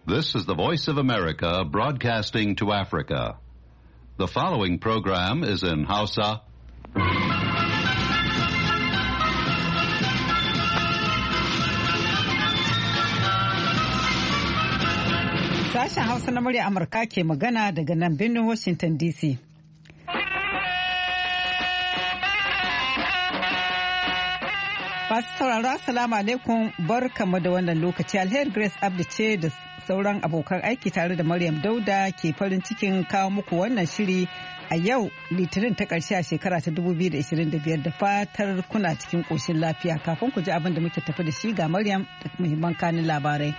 This is the Voice of America broadcasting to Africa. The following program is in Hausa. Sashen Hausa na murya Amurka ke magana daga nan birnin Washington DC. Masu sauraro Assalamu alaikum, barkamu da wannan lokaci. Alheri Grace Abdi ce da sauran abokan aiki tare da Maryam Dauda ke farin cikin kawo muku wannan shiri a yau Litinin ta ƙarshe a shekara ta 2025 da fatar kuna cikin ƙoshin lafiya. Kafin ku ji abin da muke tafi da shi ga Maryam da muhimman kanin labarai.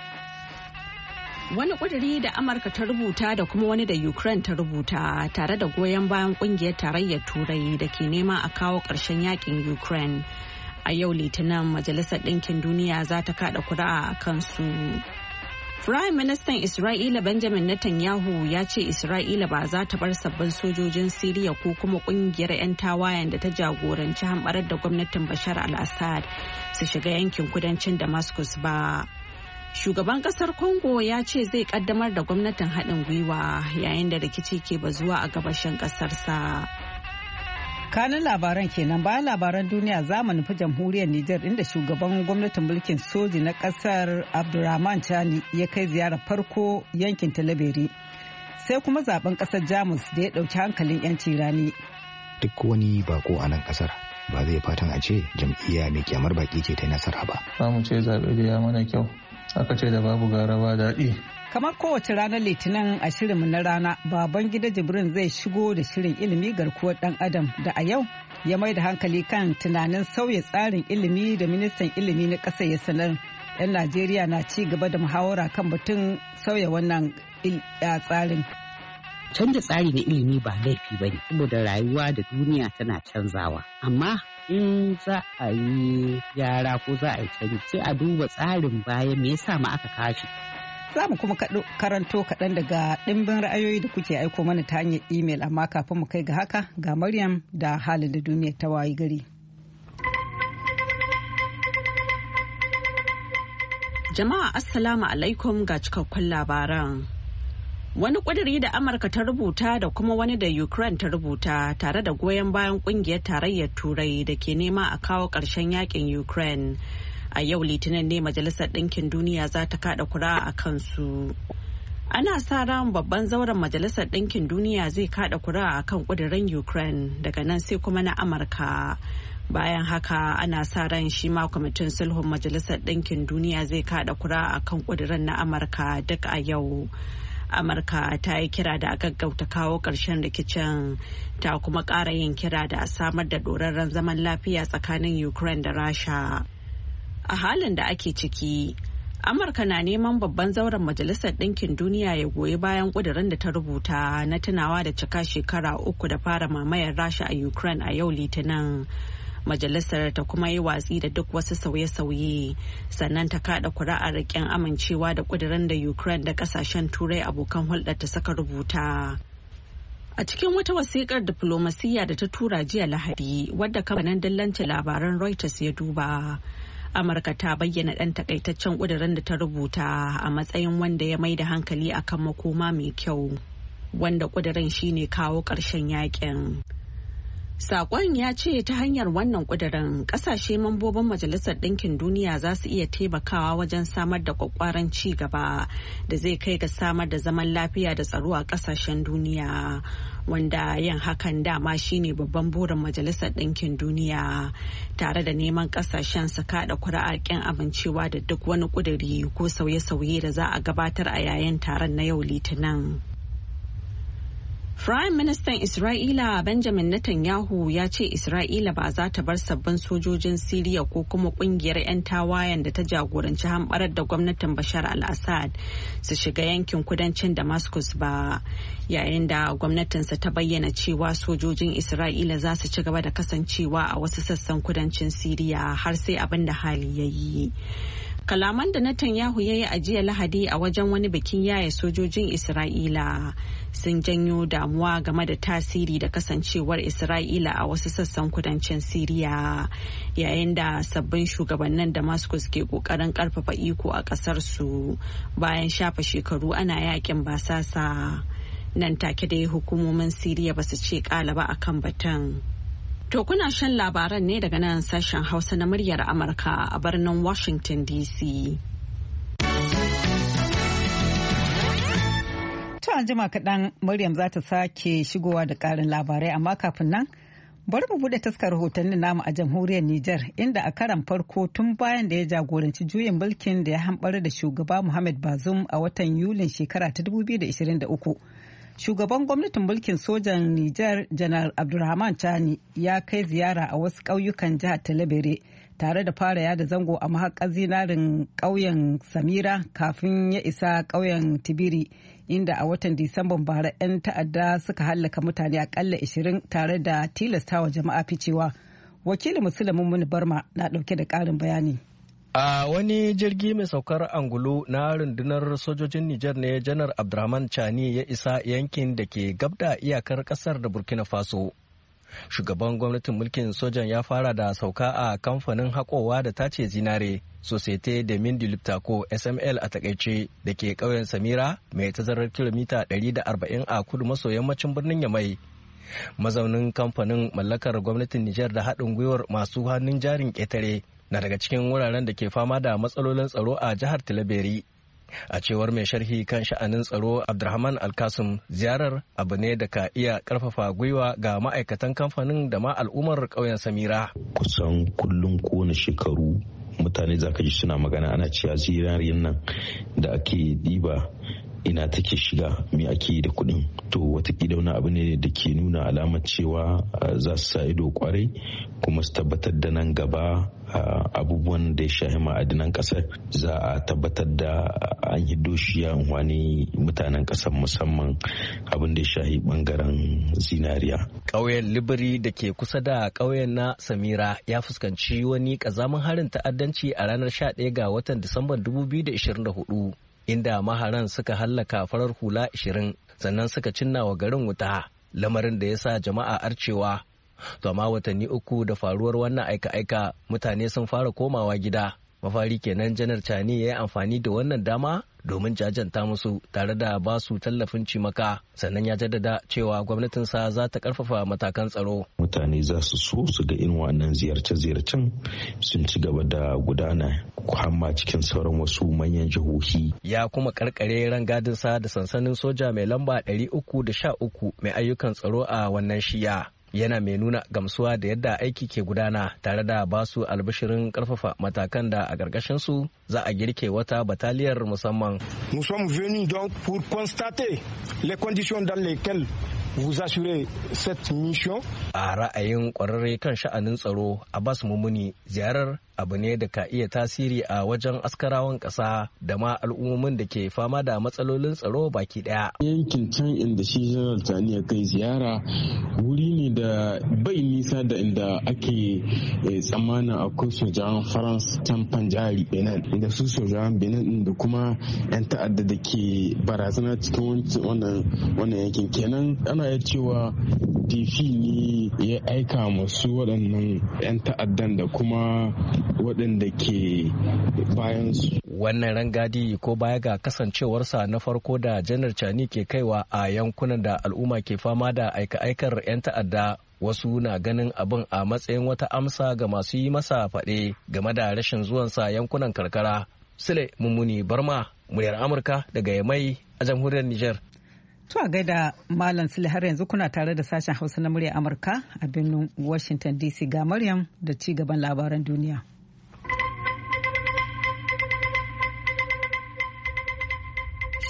Wani ƙuduri da Amurka ta rubuta da kuma wani da Ukraine ta rubuta tare da goyon bayan ƙungiyar tarayyar Turai da ke nema a kawo ƙarshen yakin Ukraine. A yau Litinin Majalisar Ɗinkin Duniya za ta kaɗa kuri'a a kansu. Firayim Ministan Isra'ila Benjamin Netanyahu ya ce Isra'ila ba za ta bar sabbin sojojin Siriya ko kuma ƙungiyar 'yan tawayen da ta jagoranci hamɓarar da gwamnatin Bashar al-Assad su shiga yankin kudancin Damascus ba. Shugaban kasar Congo ya ce zai kaddamar da gwamnatin haɗin gwiwa yayin da rikici ke bazuwa a gabashin ƙasarsa. Kanin labaran kenan, bayan labaran duniya za mu nufi jamhuriyar Nijar inda shugaban gwamnatin mulkin soji na kasar Abdurrahman Chani ya kai ziyarar farko yankin Talabiri. Sai kuma zaben kasar Jamus da ya dauki hankalin 'yanci rani. Duk wani bako a nan kasar ba zai fatan a ce jam'iyya mai kyamar baki ce ta nasara ba. Ba mu ce zaɓe da ya mana kyau, aka ce da babu gara ba daɗi. Kamar kowace ranar Litinin a shirinmu na rana, Babangida Jibrin zai shigo da shirin ilimi garkuwar ɗan adam da a yau ya mai da hankali kan tunanin sauya tsarin ilimi da ministan ilimi na ƙasa ya sanar. 'Yan Najeriya na ci gaba da muhawara kan batun sauya wannan tsarin. Canza tsari na ilimi ba laifi ba ne, saboda rayuwa da duniya tana canzawa. Amma in za a yi gyara ko za a yi canji sai a duba tsarin baya me yasa ma aka kashi. Za mu kuma karanto kaɗan daga ɗimbin ra'ayoyi da kuke aiko mana ta hanyar imel, amma kafin mu kai ga haka ga Maryam da halin da duniya ta wayi gari. Jama'a Assalamu alaikum ga cikakkun labaran. Wani ƙuduri da Amurka ta rubuta da kuma wani da Ukraine ta rubuta tare da goyon bayan ƙungiyar tarayyar Turai da ke nema a kawo ƙarshen yakin Ukraine. A yau Litinin ne Majalisar Ɗinkin Duniya za ta kaɗa kuri'a a kansu. Ana sa ran babban zauren Majalisar Ɗinkin Duniya zai kaɗa kuri'a a kan ƙudurin Ukraine daga nan sai kuma na Amurka. Bayan haka ana sa ran shi ma kwamitin sulhun Majalisar Ɗinkin Duniya zai kaɗa kuri'a a kan ƙudurin na Amurka duk a yau. Amurka ta yi kira da a gaggauta kawo ƙarshen rikicin, ta kuma ƙara yin kira da a samar da ɗorarren zaman lafiya tsakanin Ukraine da Rasha. A halin da ake ciki, Amurka na neman babban zauren Majalisar Ɗinkin Duniya ya goyi bayan ƙudurin da ta rubuta na tunawa da cika shekara 3 da fara mamayar Rasha a Ukraine a yau Litinin. Majalisar ta kuma yi watsi da duk wasu sauye-sauye, sannan ta kada kuri'ar riƙen amincewa da ƙudurin da Ukraine da ƙasashen Turai abokan hulɗar ta saka rubuta. A cikin wata wasiƙar diflomasiyya da ta tura jiya Lahadi, wadda kamfanin dillancin labaran Reuters ya duba, Amurka ta bayyana ɗan takaitaccen ƙudurin da ta rubuta a matsayin wanda ya mai da hankali akan makoma mai kyau, wanda ƙudurin shine kawo ƙarshen yakin. Saƙon ya ce ta hanyar wannan ƙudurin ƙasashe mambobin Majalisar Ɗinkin Duniya za su iya taimakawa wajen samar da ƙwaƙƙwaran ci gaba da zai kai ga samar da zaman lafiya da tsaro a ƙasashen duniya, wanda yin hakan dama shine babban burin Majalisar Ɗinkin Duniya, tare da neman ƙasashen su kaɗa kuri'ar ƙin amincewa da duk wani ƙuduri ko sauye-sauye da za a gabatar a yayin taron na yau Litinin. Firayim Ministan Isra'ila Benjamin Netanyahu ya ce Isra'ila ba za ta bar sabbin sojojin Siriya ko kuma kungiyar 'yan tawayen da ta jagoranci hamɓarar da gwamnatin Bashar al-Assad su shiga yankin kudancin Damascus ba, yayin da gwamnatinsa ta bayyana cewa sojojin Isra'ila za su ci gaba da kasancewa a wasu sassan kudancin Siriya har sai abin da hali ya yi. Kalaman da Netanyahu ya yi a jiya Lahadi a wajen wani bikin yaya sojojin Isra'ila sun janyo damuwa game da tasiri da kasancewar Isra'ila a wasu sassan kudancin Siriya, yayin da sabbin shugabannin Damascus ke kokarin karfafa iko a kasar su bayan shafa shekaru ana yakin basasa. Nan take dai hukumomin Siriya ba su ce kala ba akan batun. To kuna shan labaran ne daga nan sashen Hausa na muryar Amurka a birnin Washington DC. To an jima kaɗan Maryam za ta sake shigowa da ƙarin labarai, amma kafin nan bari mu buɗe taskar rahotannin namu a jamhuriyar Nijar, inda a karan farko tun bayan da ya jagoranci juyin mulkin da ya hamɓar da shugaba Muhammad Bazoum a watan Yulin shekara ta 2023. Shugaban gwamnatin mulkin sojan Nijar Janar Abdulrahman Chani ya kai ziyara a wasu ƙauyukan jihar Talabere tare da fara yada zango a mahaƙar zinarin ƙauyen Samira kafin ya isa ƙauyen Tibiri, inda a watan Disamban bara 'yan ta'adda suka hallaka mutane akalla 20 tare da tilastawa jama'a ficewa. Wakilin Musulmin Muni Barma na ɗauke da ƙarin bayani. A wani jirgi mai saukar angulu na rundunar sojojin Nijar ne Janar Abdurrahman Chani ya isa yankin da ke gabda iyakar kasar da Burkina Faso. Shugaban gwamnatin mulkin sojan ya fara da sauka a kamfanin haƙowa da tace zinare Societe de Mines du Liptako SML a takaice da ke ƙauyen Samira mai tazarar kilomita 140 a kudu maso yammacin birnin Yamai. Mazaunin kamfanin mallakar gwamnatin Nijar da haɗin gwiwar masu hannun jarin ƙetare na daga cikin wuraren da ke fama da matsalolin tsaro a jihar Tilaberi. A cewar mai sharhi kan sha'anin tsaro Abdurrahman Alkasum, ziyarar abu ne da ka iya karfafa gwiwa ga ma'aikatan kamfanin da ma al'ummar ƙauyen Samira. Kusan kullum kowane shekaru mutane zaka ji suna magana ana cewa zinariyan nan da ake diba ina take shiga, me ake da kuɗin. To watakila wani abu ne da ke nuna alamar cewa za su sa ido kwarai kuma su tabbatar da nan gaba abubuwan da ya shahi ma'adinan ƙasar za a tabbatar da an yi doshiya wani mutanen ƙasar, musamman abin da ya shahi bangaren zinariya. Ƙauyen Libiri da ke kusa da ƙauyen na Samira ya fuskanci wani ƙazamin harin ta'addanci a ranar 11 ga watan Disamban 2024. Inda maharan suka hallaka farar hula 20 sannan suka cinna wa garin wuta, lamarin da ya sa jama'a arcewa. To amma watanni uku da faruwar wannan aika-aika mutane sun fara komawa gida. Mafari kenan Janar Chani ya yi amfani da wannan dama domin jajanta musu tare da ba su tallafin cimaka, sannan ya jaddada cewa gwamnatinsa za ta karfafa matakan tsaro. Mutane za su so su ga irin wannan ziyarce-ziyarcen sun ci gaba da gudana hamma cikin sauran wasu manyan jihohi. Ya kuma karkare rangadinsa da sansanin soja mai lamba 313 mai ayyukan tsaro a wannan shiya. Yana mai nuna gamsuwa da yadda aiki ke gudana tare da basu albishirin karfafa matakan da a ƙarƙashin su za a girke wata bataliyar musamman. Nous sommes venus donc pour constater les conditions dans lesquelles vous assurez cette mission. A ra'ayin ƙwararre kan sha'anin tsaro Abbas Mumuni, ziyarar abu ne da ka iya tasiri a wajen askarawan ƙasa da ma al'ummomin da ke fama da matsalolin tsaro baki ɗaya. Yankin can inda shi Janar Tani ya kai ziyara wuri ne da bai nisa da inda ake tsammanin akwai sojan France can Panjari Benin, inda su sojan Benin da kuma 'yan ta'adda da ke barazana cikin wannan yankin. Kenan ana iya cewa Difi ne ya aika masu waɗannan 'yan ta'addan da kuma waɗanda ke bayansu. Wannan rangadi ko baya ga kasancewarsa na farko da Janar Chani ke kaiwa a yankunan da al'umma ke fama da aika-aikar 'yan ta'adda, wasu na ganin abin a matsayin wata amsa ga masu yi masa faɗe game da rashin zuwansa yankunan karkara. Sule Mummuni Barma, muryar Amurka daga Yamai a jamhuriyar Nijar. To a gaida Malam Sule, har yanzu kuna tare da sashen Hausa na muryar Amurka a birnin Washington DC. Ga Maryam da ci gaban labaran duniya.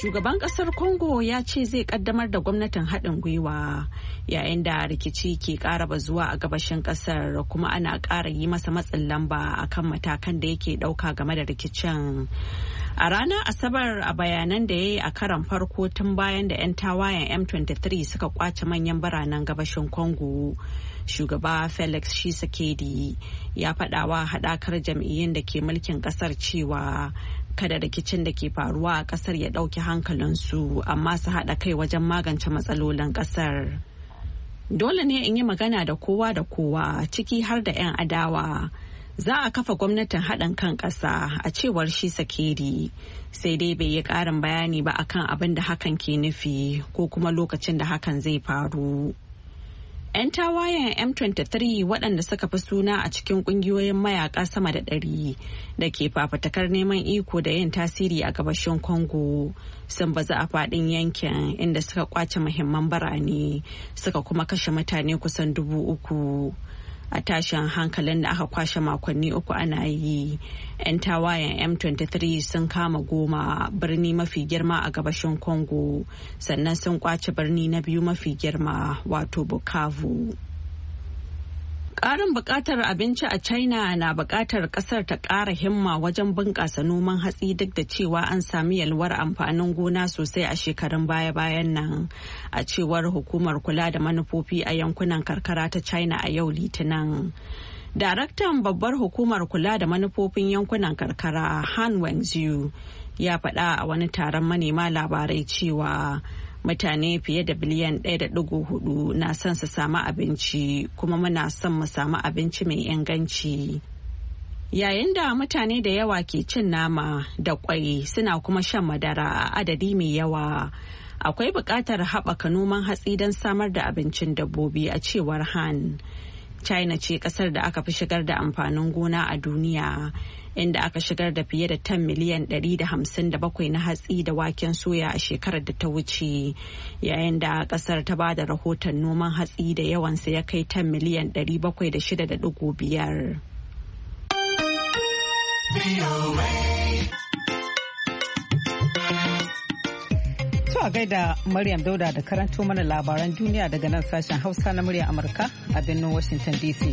Shugaban kasar Congo ya ce zai kaddamar da gwamnatin haɗin gwiwa yayin da rikici ke ƙara bazuwa a gabashin kasar kuma ana ƙara yi masa matsin lamba akan matakan da yake ɗauka game da rikicin. A ranar Asabar a bayanan da ya yi a karon farko tun bayan da 'yan tawayen M23 suka kwace manyan biranen gabashin Congo. Shugaba Felix Tshisekedi ya faɗawa haɗakar jam'iyyun da ke mulkin ƙasar cewa kada rikicin da ke faruwa a ƙasar ya ɗauki hankalinsu amma su haɗa kai wajen magance matsalolin ƙasar. Dole ne in yi magana da kowa ciki har da 'yan adawa. Za a kafa gwamnatin haɗin kan ƙasa a cewar Tshisekedi, sai dai bai yi ƙarin bayani ba akan abin da hakan ke nufi ko kuma lokacin da hakan zai faru. 'Yan tawayen M23 waɗanda suka fi suna a cikin ƙungiyoyin mayaƙa sama da 100 da ke fafatakar neman iko da yin tasiri a gabashin Congo sun bazu a faɗin yankin inda suka kwace muhimman birane suka kuma kashe mutane kusan 3,000. A tashin hankalin da aka kwashe makonni 3 ana yi, 'yan tawayen M23 sun kama Goma, birni mafi girma a gabashin Congo, sannan sun kwace birni na biyu mafi girma wato Bukavu. Ƙarin buƙatar abinci a China na buƙatar ƙasar ta ƙara himma wajen bunƙasa noman hatsi duk da cewa an sami yalwar amfanin gona sosai a shekarun baya-bayan nan, a cewar hukumar kula da manufofi a yankunan karkara ta China a yau Litinin. Daraktan babbar hukumar kula da manufofin yankunan karkara Han Wenzhou ya faɗa a wani taron manema labarai cewa mutane fiye da biliyan 1.4 na son su samu abinci kuma muna son mu samu abinci mai inganci. Yayin da mutane da yawa ke cin nama da kwai suna kuma shan madara a adadi mai yawa, akwai buƙatar haɓaka noman hatsi don samar da abincin dabbobi a cewar Han. China ce kasar da aka fi shigar da amfanin gona a duniya, inda aka shigar da fiye da tan miliyan 157 na hatsi da waken soya a shekarar da ta wuce, yayin da kasar ta ba da rahoton noman hatsi da yawansa ya kai tan miliyan 706.5. A gaida Maryam Dauda da karanto mana labaran duniya daga nan sashen Hausa na muryar Amurka a birnin Washington DC.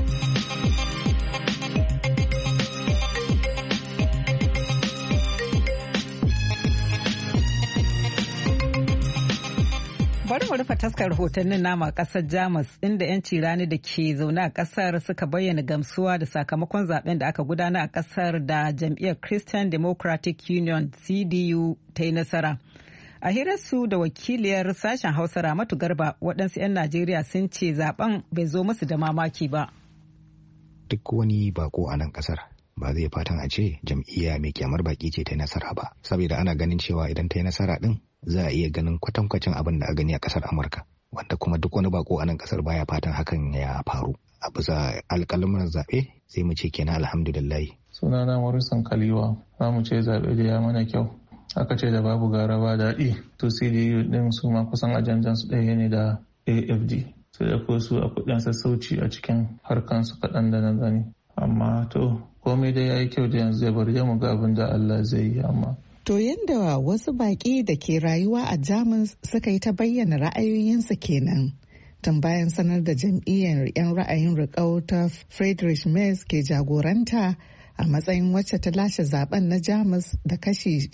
Bari mu rufe taskar rahotannin nama kasar Jamus inda 'yanci rani da ke zaune a kasar suka bayyana gamsuwa da sakamakon zaben da aka gudana a kasar da jam'iyyar Christian Democratic Union CDU ta yi nasara. A hirarsu da wakiliyar sashen Hausa Ramatu Garba, waɗansu 'yan Najeriya sun ce zaben bai zo musu da mamaki ba. Duk wani bako a nan kasar ba zai fatan a ce jam'iyya mai kyamar baki ce ta yi nasara ba, saboda ana ganin cewa idan ta yi nasara din za a iya ganin kwatankwacin abin da a gani a kasar Amurka, wanda kuma duk wani bako a nan kasar baya fatan hakan ya faru. A bisa alƙalmin zaɓe sai mu ce kenan alhamdulillah. Sunana Marusan Kaliwa, za mu ce zaɓe da ya mana kyau. Aka ce da babu gara ba daɗi, to CDU ɗin su ma kusan ajandan su ɗaya ne da AFD, sai da ko su a kuɗin sassauci a cikin harkansu kaɗan da na gani. Amma to komai dai ya yi kyau da yanzu ya bari mu ga abin da Allah zai yi. Amma to yadda wasu baƙi da ke rayuwa a Jamus suka yi ta bayyana ra'ayoyinsu kenan tun bayan sanar da jam'iyyar 'yan ra'ayin riƙau ta Friedrich Merz ke jagoranta a matsayin wacce ta lashe zaben na Jamus da kashi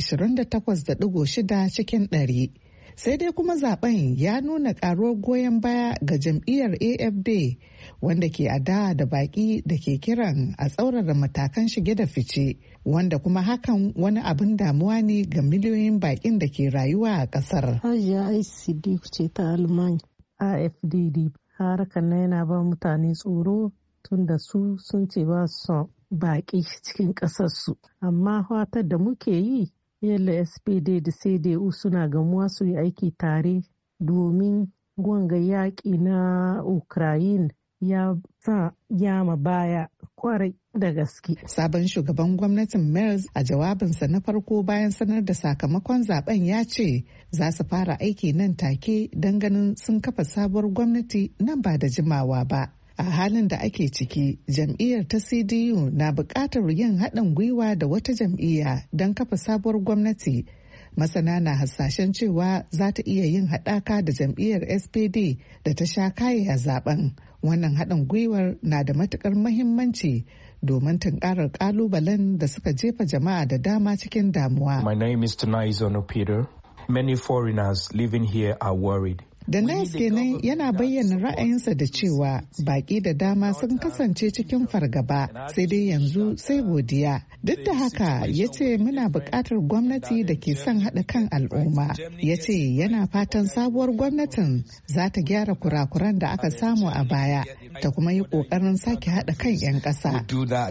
28.6 cikin 100. Sai dai kuma zaben ya nuna karuwar goyon baya ga jam'iyyar AfD wanda ke adawa da baki da ke kiran a tsaurara matakan shige da fice, wanda kuma hakan wani abin damuwa ne ga miliyoyin bakin da ke rayuwa a kasar. Hajiya ICD ce ta Alman AfD harkar na yana ba mutane tsoro tun da su sun ce ba su baƙi cikin ƙasarsu. Amma fatar da muke yi yalla SPD da CDU suna gamuwa su yi aiki tare domin gwanga yaƙi na Ukraine ya sa yama baya kwarai da gaske. Sabon shugaban gwamnatin Merz a jawabinsa na farko bayan sanar da sakamakon zaben ya ce za su fara aiki nan take don ganin sun kafa sabuwar gwamnati nan ba da jimawa ba. A halin da ake ciki, jam'iyyar ta CDU na buƙatar yin haɗin gwiwa da wata jam'iyya don kafa sabuwar gwamnati Masana na hasashen cewa za ta iya yin haɗaka da jam'iyyar SPD da ta sha kaye a zaben. Wannan haɗin gwiwar na da matuƙar mahimmanci domin tunkarar ƙalubalen da suka jefa jama'a da dama cikin damuwa. My name is Tanai Zono Peter. Many foreigners living here are worried. Danais kenan yana bayyana ra'ayinsa da cewa baƙi da dama sun kasance cikin fargaba, sai dai yanzu sai godiya. Duk da haka ya ce muna buƙatar gwamnati da ke son haɗa kan al'umma. Ya ce yana fatan sabuwar gwamnatin za ta gyara kurakuran da aka samu a baya ta kuma yi ƙoƙarin sake haɗa kan 'yan ƙasa.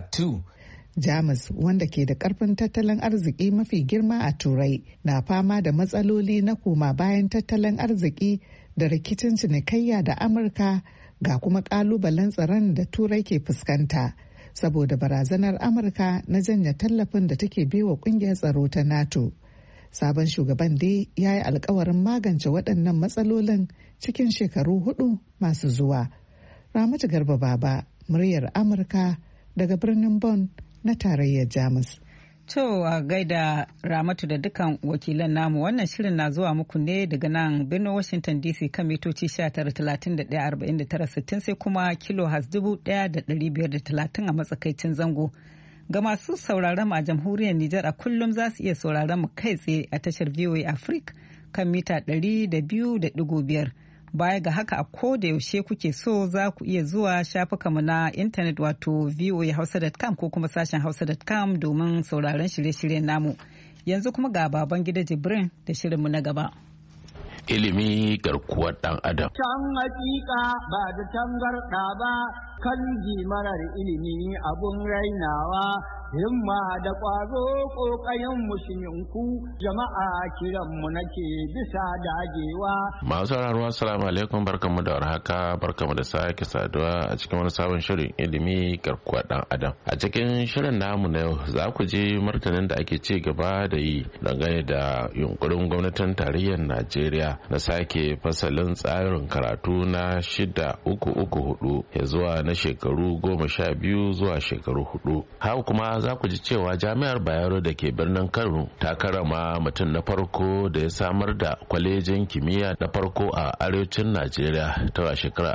Jamus, wanda ke da karfin tattalin arziki mafi girma a Turai, na fama da matsaloli na koma bayan tattalin arziki da rikicin cinikayya da Amurka, ga kuma kalubalen tsaron da Turai ke fuskanta saboda barazanar Amurka na janye tallafin da take baiwa kungiyar tsaro ta NATO. Sabon shugaban dai ya yi alkawarin magance waɗannan matsalolin cikin shekaru 4 masu zuwa. Ramatu Garba Baba, muryar Amurka daga birnin Bonn na tarayyar Jamus. To a gaida Ramatu da dukkan wakilan namu, wannan shirin na zuwa muku ne daga nan birnin Washington DC kan mitoci 19,31,49,60 sai kuma kilohaz 1,530 a matsakaicin zango. Ga masu sauraron mu a jamhuriyar Nijar a kullum za su iya sauraron mu kai tsaye a tashar VOA Africa kan mita 200.5. Baya ga haka a koda yaushe kuke so za ku iya zuwa shafukanmu na intanet wato voahausa.com ko kuma sashen hausa.com domin sauraron shirye-shiryen namu. Yanzu kuma ga baban gida Jibrin da shirinmu na gaba. Ilimi garkuwar ɗan adam. Can hakika ba da tangarɗa ba, kan marar ilimi abun rainawa, himma da ƙwazo ƙoƙayen musulminku, jama'a kiranmu nake bisa dagewa. Masu sauraro assalamu alaikum, barkamu da warhaka, barkamu da sake saduwa a cikin wani sabon shirin ilimi garkuwar ɗan adam. A cikin shirin namu na yau za ku ji martanin da ake ci gaba da yi dangane da yunkurin gwamnatin tarayyar Najeriya na sake fasalin tsarin karatu na 6-3-3-4 ya zuwa na shekaru 12 zuwa shekaru 4. Haka kuma za ku ji cewa jami'ar Bayero da ke birnin Kano ta karama mutum na farko da ya samar da kwalejin kimiyya na farko a arewacin Najeriya ta shekarar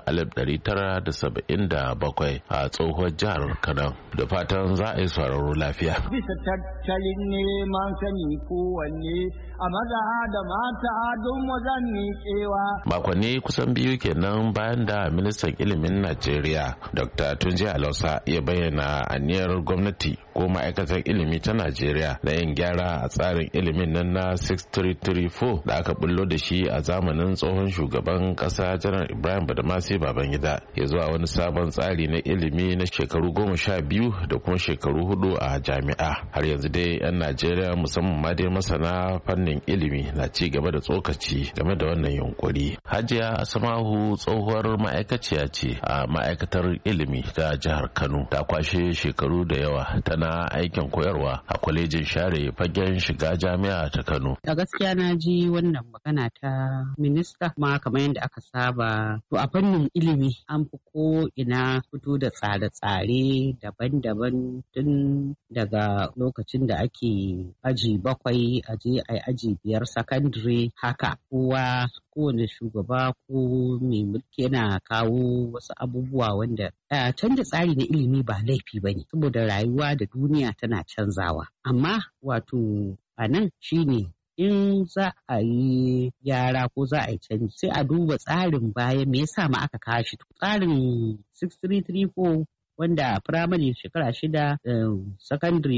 1977 a tsohuwar jihar Kano. Da fatan za a yi sauraro lafiya. Bisa tattalin neman sani kowanne a maza da mata don wajen miƙewa. Makonni kusan biyu kenan bayan da ministan ilimin Najeriya Dr. Tunji Alausa ya bayyana aniyar gwamnati ko ma'aikatar ilimi ta Najeriya na yin gyara a tsarin ilimin nan na 6334 da aka bullo da shi a zamanin tsohon shugaban kasa Janar Ibrahim Badamasi Babangida ya zuwa wani sabon tsari na ilimi na shekaru 12 da kuma shekaru 4 a jami'a. Har yanzu dai 'yan Najeriya musamman ma dai masana fannin ilimi na ci gaba da tsokaci game da wannan yunkuri. Hajiya Asma'u tsohuwar ma'aikaciya ce a ma'aikatar ilimi ta jihar Kano, ta kwashe shekaru da yawa tana aikin koyarwa a kwalejin share fagen shiga jami'a ta Kano. A gaskiya na ji wannan magana ta minista, ma kamar yadda aka saba to a fannin ilimi an fi ko ina fito da tsare-tsare daban-daban tun daga lokacin da ake aji 7 aje ai aji 5 sakandare, haka kowane shugaba ko mai mulki yana kawo wasu abubuwa wanda canza tsari na ilimi ba laifi ba ne, saboda rayuwa da duniya tana canzawa. Amma wato a nan shine in za a yi gyara ko za a yi canji sai a duba tsarin baya me yasa ma aka kawo shi. Tsarin 6334 wanda firamare shekara 6, sakandare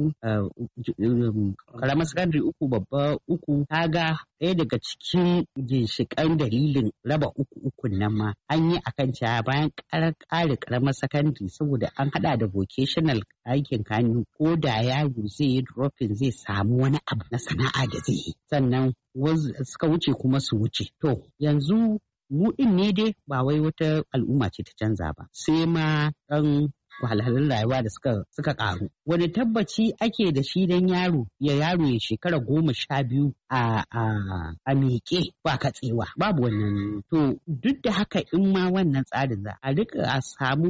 3, karamar sakandare 3, babba 3, kaga ɗaya daga cikin ginshiƙan dalilin raba 3 nan ma an yi akan cewa bayan ƙara karamar sakandare saboda an haɗa da vocational aikin hannu, ko da yaro zai yi dropping zai samu wani abu na sana'a da zai yi, sannan suka wuce kuma su wuce. To yanzu mu ɗin ne dai ba wai wata al'umma ce ta canza ba, sai ma ɗan wahalhalun rayuwa da suka ƙaru. wani tabbaci ake da shi dan yaro ya shekara 12 a miƙe ba katsewa babu wannan. To duk da haka in ma wannan tsarin za a rika a samu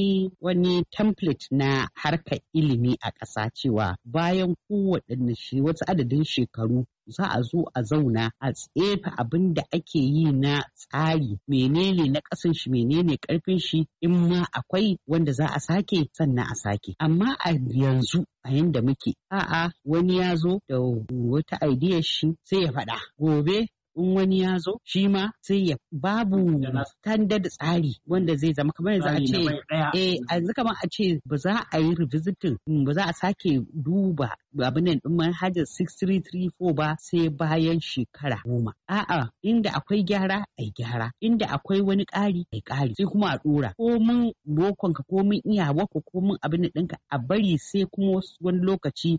wani template na harkar ilimi a ƙasa cewa bayan kowaɗanne wasu adadin shekaru za a zo a zauna a tsefa abin da ake yi na tsari menene na ƙasan shi menene ƙarfin shi in ma akwai wanda za a sake sannan a sake. Amma a yanzu a yanda muke wani ya zo da wata idea shi sai ya faɗa gobe in wani ya zo shi ma sai ya babu standard tsari wanda zai zama kamar yanzu a ce yanzu kamar a ce ba za a yi revisiting ba za a sake duba abin nan din manhajar 6334 ba sai bayan shekara 10. Inda akwai gyara ai gyara inda akwai wani ƙari ai ƙari sai kuma a dora ko mun bokon ka ko mun iyawa ko mun abin nan ɗinka a bari sai kuma wani lokaci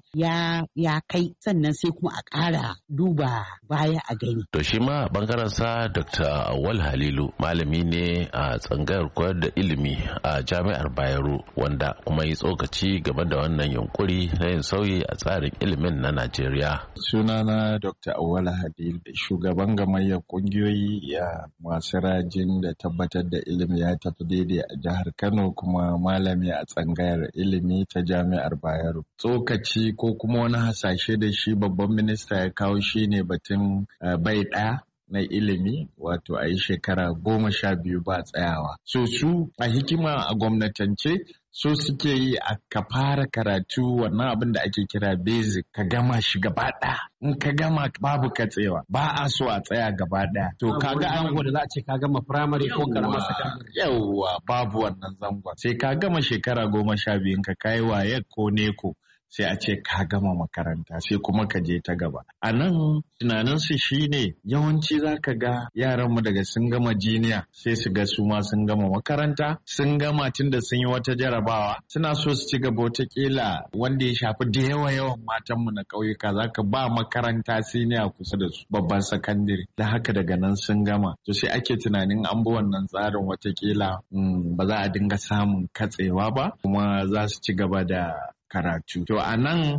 ya kai sannan sai kuma a ƙara duba baya a gani. Shi ma bangaren sa Dr. Awal Halilu malami ne a tsangayar koyar da ilimi a Jami'ar Bayero wanda kuma yi tsokaci game da wannan yunkuri na yin sauyi a tsarin ilimin na Najeriya. Sunana Dr. Awal Halilu, shugaban gamayyar kungiyoyi ya masu rajin da tabbatar da ilimi ya tafi daidai a jihar Kano kuma malami a tsangayar ilimi ta Jami'ar Bayero. Tsokaci ko kuma wani hasashe da shi babban minista ya kawo shine batun bai ɗaya na ilimi wato a yi shekara 12 ba tsayawa. So su a hikima a gwamnatance so suke yi a ka fara karatu wannan abin da ake kira basic ka gama shi gaba ɗaya. In ka gama babu katsewa ba a so a tsaya gaba ɗaya. To kaga an da za a ce ka gama primary ko karamar sakandare. Yawwa babu wannan zangon. Sai ka gama shekara 12 ka kai waye ko neko. Sai a ce ka gama makaranta sai kuma ka je ta gaba. A nan tunaninsu shi ne yawanci za ka ga yaranmu daga sun gama jiniya sai su ga su ma sun gama makaranta sun gama tun da sun yi wata jarabawa suna so su ci gaba watakila wanda ya shafi da yawan matanmu na ƙauyuka za ka ba makaranta siniya kusa da su babban sakandare da haka daga nan sun gama. To sai ake tunanin an bi wannan tsarin watakila ba za a dinga samun katsewa ba kuma za su ci gaba da karatu. To a nan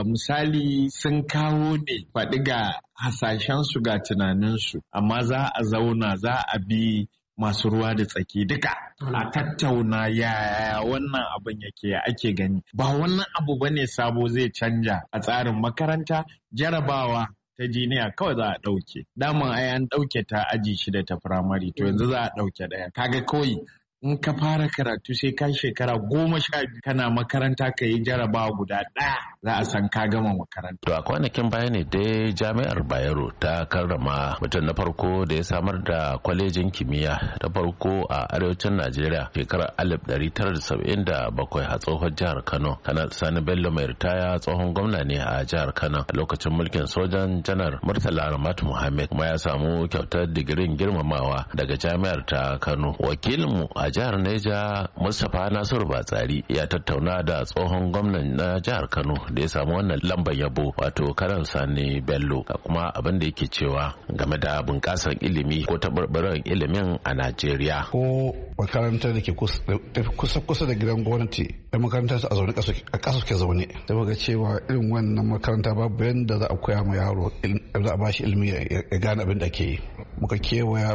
misali sun kawo ne faɗi ga hasashensu ga tunaninsu amma za a zauna za a bi masu ruwa da tsaki duka a tattauna yaya wannan abin yake ake gani. Ba wannan abu bane sabo zai canja a tsarin makaranta jarabawa ta jiniya kawai za a ɗauke. Daman ai an ɗauke ta aji 6 ta firamare to yanzu za a ɗauke ɗaya. Kaga kawai in ka fara karatu sai ka shekara 12 kana makaranta ka yi jarabawa guda ɗaya za a san ka gama makaranta. To a kwanakin baya ne dai Jami'ar Bayero ta karrama mutum na farko da ya samar da kwalejin kimiyya ta farko a arewacin Najeriya shekarar 1977 a tsohon jihar Kano. Kanar Sani Bello mai ritaya tsohon gwamna ne a jihar Kano a lokacin mulkin sojan Janar Murtala Ramat Muhammad kuma ya samu kyautar digirin girmamawa daga Jami'ar ta Kano. Wakilinmu a jihar Neja Mustapha Nasiru Batsari ya tattauna da tsohon gwamnan na jihar Kano da ya samu wannan lambar yabo wato Kanar Sani Bello kuma abin da yake cewa game da bunƙasar ilimi ko taɓarɓarar ilimin a Najeriya. Ko makarantar da ke kusa da gidan gwamnati da makarantar a zaune a ƙasa suke zaune da muka cewa irin wannan makaranta babu yadda za a koya ma yaro za a bashi ilimi ya gane abin da ke yi. Muka kewaya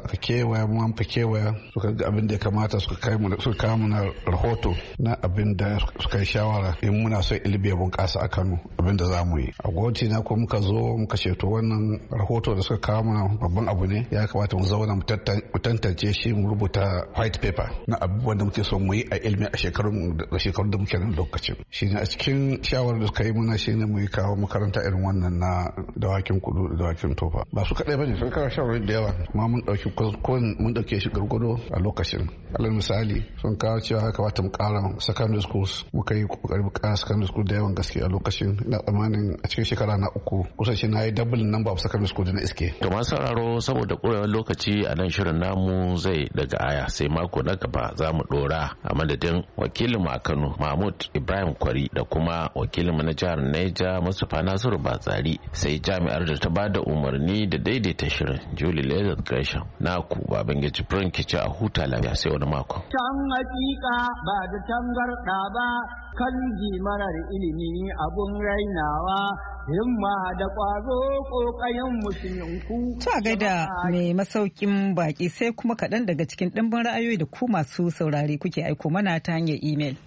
suka ga abin da ya kamata suka kawo mana rahoto na abin da suka yi shawara in muna son ilimi ya bunƙasa a Kano abin da za mu yi. A gwamnati na ko muka zo muka ceto wannan rahoto da suka kawo mana babban abu ne ya kamata mu zauna mu tantance shi mu rubuta white paper na abubuwan da muke so mu yi a ilimi a shekarun da muke nan lokacin. Shine a cikin shawarar da suka yi mana shine mu yi kawo makaranta irin wannan na dawakin kudu da dawakin tofa. Ba su kaɗai bane sun kawo shawarar da yawa kuma mun ɗauke shi gargado a lokacin. Alal misali sun kawo cewa ya kamata mu ƙara secondary schools muka yi kokari mu ƙara secondary school da yawan gaske a lokacin. Ina tsammanin a cikin shekara na 3 kusan shi na yi double number of secondary school da na iske. To masu sauraro saboda ƙurewar lokaci a nan shirin namu zai daga aya sai mako na gaba za mu ɗora a madadin wakilinmu a Kano Mahmud Ibrahim Kwari da kuma wakilinmu na jihar Neja Mustapha Nasiru Batsari sai jami'ar da ta bada umarni da daidaita shirin Julie Leather Gresham naku Babangeji Prince kici a huta lafiya sai wani mako. Can hakika ba da tangarda ba kan marar ilimi abun rainawa himma da ƙwazo ƙoƙayen musulunku. Ta gaida mai masaukin baki sai kuma kaɗan daga cikin ɗimbin ra'ayoyi da ku masu saurare kuke aiko mana ta hanyar imel.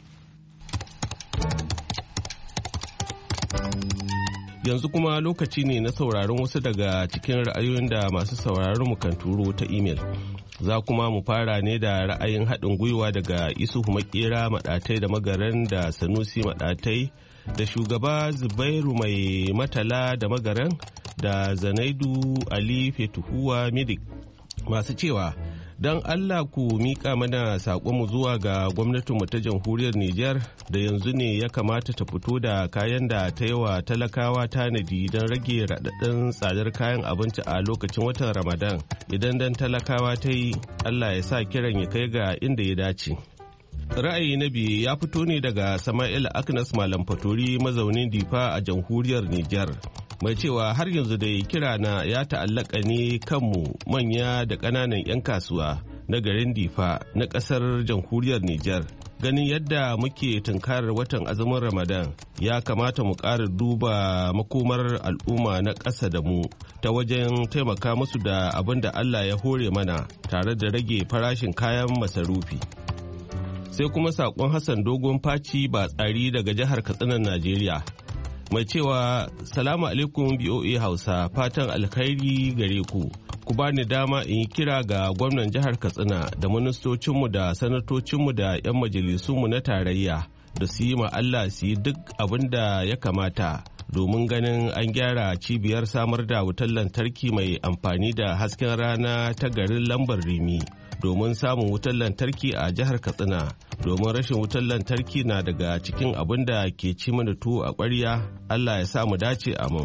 Yanzu kuma lokaci ne na sauraron wasu daga cikin ra'ayoyin da masu sauraron mu kan turo ta imel. Za kuma mu fara ne da ra'ayin haɗin gwiwa daga Isuhu Makera Maɗatai da Magaran da Sanusi Maɗatai da shugaba Zubairu Mai Matala da Magaran da Zanaidu Ali Fetuhuwa Midik masu cewa don Allah ku miƙa mana saƙonmu zuwa ga gwamnatinmu ta jamhuriyar Nijar da yanzu ne ya kamata ta fito da kayan da ta yi wa talakawa tanadi don rage raɗaɗin tsadar kayan abinci a lokacin watan Ramadan. Idan dan talakawa ta yi, Allah ya sa kiran ya kai ga inda ya dace. Ra'ayi na biyu ya fito ne daga Sama'il Agnes Malam Fatori mazaunin Difa a jamhuriyar Nijar. Mai cewa har yanzu da kira na ya ta'allaka ne kanmu manya da ƙananan 'yan kasuwa na garin Difa na ƙasar jamhuriyar Nijar. Ganin yadda muke tunkarar watan azumin Ramadan ya kamata mu ƙara duba makomar al'umma na ƙasa da mu ta wajen taimaka musu da abin da Allah ya hore mana tare da rage farashin kayan masarufi. Sai kuma saƙon Hassan Dogon Faci ba tsari daga jihar Katsina, Najeriya. Mai cewa salamu alaikum BOA Hausa, fatan alkhairi gare ku. Ku bani dama in yi kira ga gwamnan jihar Katsina da ministocinmu da sanatocinmu da 'yan majalisunmu na tarayya da su yi ma Allah su yi duk abin da ya kamata domin ganin an gyara cibiyar samar da wutar lantarki mai amfani da hasken rana ta garin Lambar Rimi domin samun wutar lantarki a jihar Katsina. Domin rashin wutar lantarki na daga cikin abin da ke ci mana tuwo a ƙwarya. Allah ya sa mu dace, amin.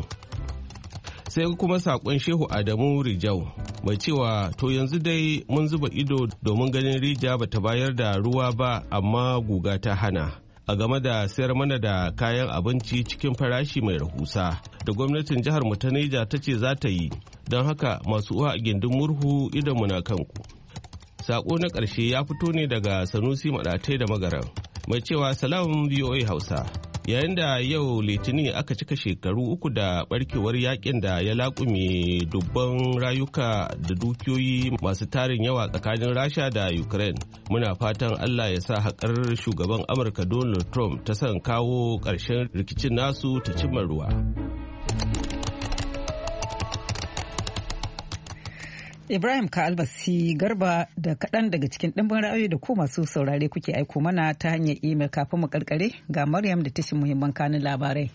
Sai kuma saƙon Shehu Adamu Rijau mai cewa to yanzu dai mun zuba ido domin ganin rija bata bayar da ruwa ba amma guga ta hana a game da sayar mana da kayan abinci cikin farashi mai rahusa da gwamnatin jihar mu ta Neja ta ce za ta yi, don haka masu uwa a gindin murhu idan mu na kanku. Sako na ƙarshe ya fito ne daga Sanusi Maɗatai da Magaran mai cewa salamun VOA Hausa. Yayin da yau Litinin aka cika shekaru 3 da barkewar yakin da ya laƙume dubban rayuka da dukiyoyi masu tarin yawa tsakanin Rasha da Ukraine. Muna fatan Allah ya sa haƙar shugaban Amurka Donald Trump ta san kawo ƙarshen rikicin nasu ta cimma ruwa. Ibrahim ka albasi garba da kaɗan daga cikin ɗimbin ra'ayoyi da ku masu saurare kuke aiko mana ta hanyar imel kafin mu karkare ga Maryam da tashin muhimman kanin labarai.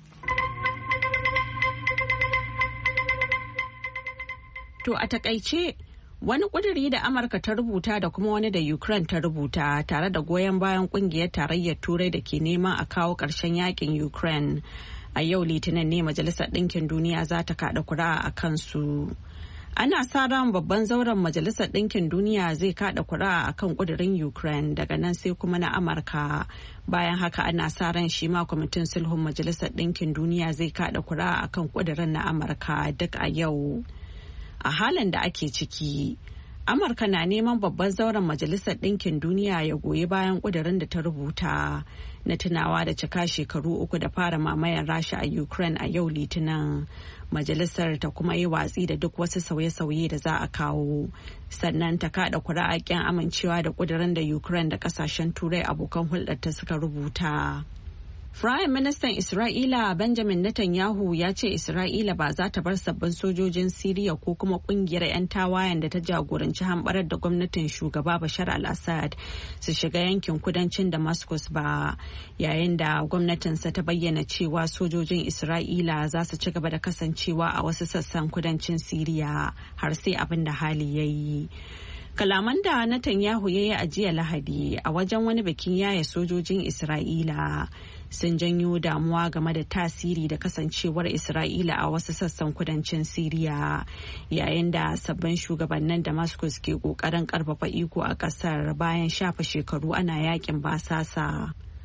To a takaice wani ƙuduri da Amurka ta rubuta da kuma wani da Ukraine ta rubuta tare da goyon bayan ƙungiyar tarayyar Turai da ke neman a kawo ƙarshen yakin Ukraine. A yau Litinin ne Majalisar Ɗinkin Duniya za ta kaɗa kuri'a a kansu. Ana sa ran babban zauren Majalisar Ɗinkin Duniya zai kada kuri'a akan kudirin Ukraine daga nan sai kuma na Amurka. Bayan haka ana sa ran shi ma kwamitin sulhun Majalisar Ɗinkin Duniya zai kada kuri'a akan kudirin na Amurka duk a yau. A halin da ake ciki, Amurka na neman babban zauren Majalisar Ɗinkin Duniya ya goyi bayan kudirin da ta rubuta na tunawa da cika shekaru 3 da fara mamayar Rasha a Ukraine a yau Litinin. Majalisar ta kuma yi watsi da duk wasu sauye-sauye da za a kawo, sannan ta kada kuri'a kin amincewa da kudirin da Ukraine da kasashen Turai abokan hulɗarta suka rubuta. Firayim Ministan Isra'ila Benjamin Netanyahu ya ce Isra'ila ba za ta bar sabbin sojojin Siriya ko kuma kungiyar 'yan tawayen da ta jagoranci hamɓarar da gwamnatin shugaba Bashar al-Assad su shiga yankin kudancin Damascus ba, yayin da gwamnatinsa ta bayyana cewa sojojin Isra'ila za su ci gaba da kasancewa a wasu sassan kudancin Siriya har sai abin da hali ya yi. Kalaman da Netanyahu ya yi a jiya Lahadi a wajen wani bikin yaya sojojin Isra'ila sun janyo damuwa game da tasiri da kasancewar Isra'ila a wasu sassan kudancin Siriya, yayin da sabbin shugabannin Damascus ke kokarin karfafa iko a kasar bayan shafa shekaru ana yakin basasa.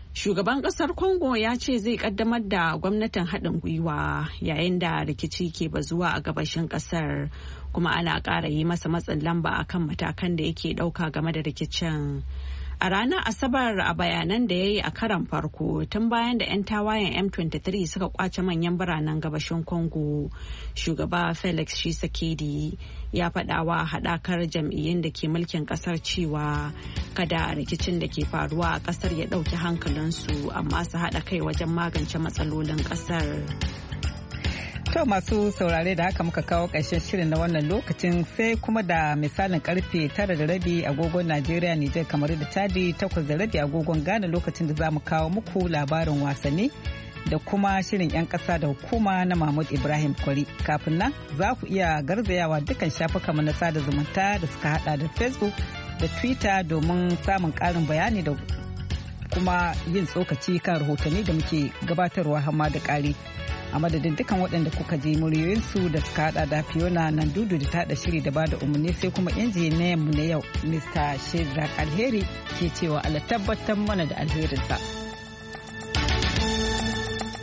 Shugaban kasar Congo ya ce zai kaddamar da gwamnatin haɗin gwiwa yayin da rikici ke bazuwa a gabashin kasar, kuma ana ƙara yi masa matsin lamba akan matakan da yake ɗauka game da rikicin. A ranar Asabar, a bayanan da ya yi a karan farko tun bayan da 'yan tawayen M23 suka kwace manyan biranen gabashin Congo, shugaba Felix Tshisekedi ya faɗawa haɗakar jam'iyyun da ke mulkin ƙasar cewa kada rikicin da ke faruwa a ƙasar ya ɗauki hankalinsu, amma su haɗa kai wajen magance matsalolin ƙasar. To masu saurare da haka muka kawo ƙarshen shirin na wannan lokacin, sai kuma da misalin karfe 9:30 agogon Najeriya, Nijar, kamar da Chadi, 8:30 agogon Ghana, lokacin da za mu kawo muku labarin wasanni da kuma shirin 'yan ƙasa da hukuma na Mahmud Ibrahim Kwari. Kafin nan za ku iya garzayawa dukkan shafukanmu na sada zumunta da suka hada da Facebook da Twitter domin samun ƙarin bayani da kuma yin tsokaci kan rahotanni da muke gabatarwa hamma da ƙari. A madadin dukkan waɗanda kuka ji muryoyinsu da suka hada da Fiona Nandudu da ta haɗa shiri da bada umarni, sai kuma injiniyan mu na yau Mr. Shezak Alheri ke cewa Allah tabbatar mana da alherinsa.